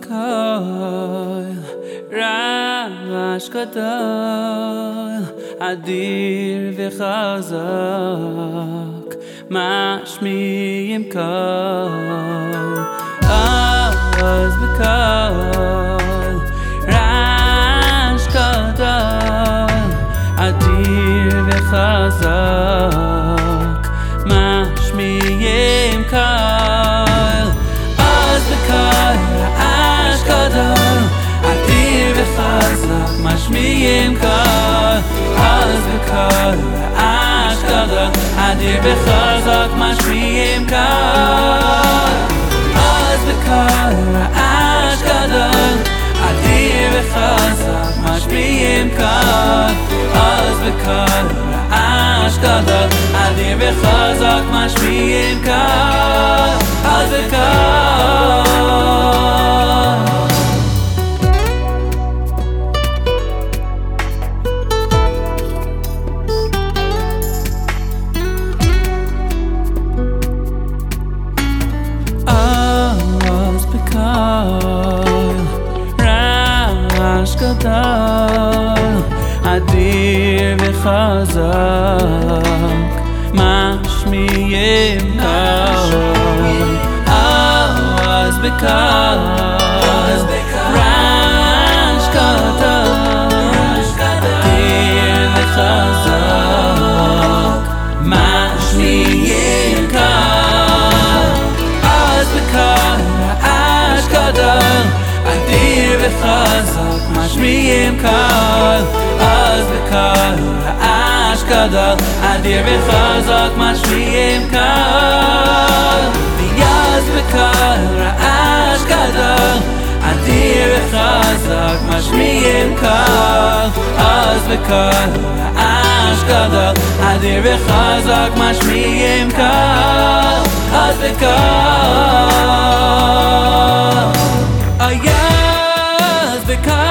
בקול רעש גדול, אדיר וחזק, משמיעים קול. אז בקול רעש גדול, אדיר וחזק, משמיעים קול. אז בקול רעש גדול, אדיר וחזק, משמיעים קול. אז בקול רעש גדול, אדיר וחזק, משמיעים קול. אז בקול רעש גדול, אדיר וחזק, משמיעים קול. אז בקול רעש גדול, אדיר וחזק, משמיעים קול. אז בקול רעש גדול, אדיר וחזק, משמיעים קול. אז בקול רעש גדול, אדיר וחזק, משמיעים קול. אז בקול רעש גדול, אדיר וחזק, משמיעים קול. אז בקול רעש גדול, אדיר וחזק, משמיעים קול. אז בקול רעש גדול, אדיר וחזק, משמיעים קול. אז בקול רעש גדול, אדיר וחזק, משמיעים קול. אז בקול, אז בקול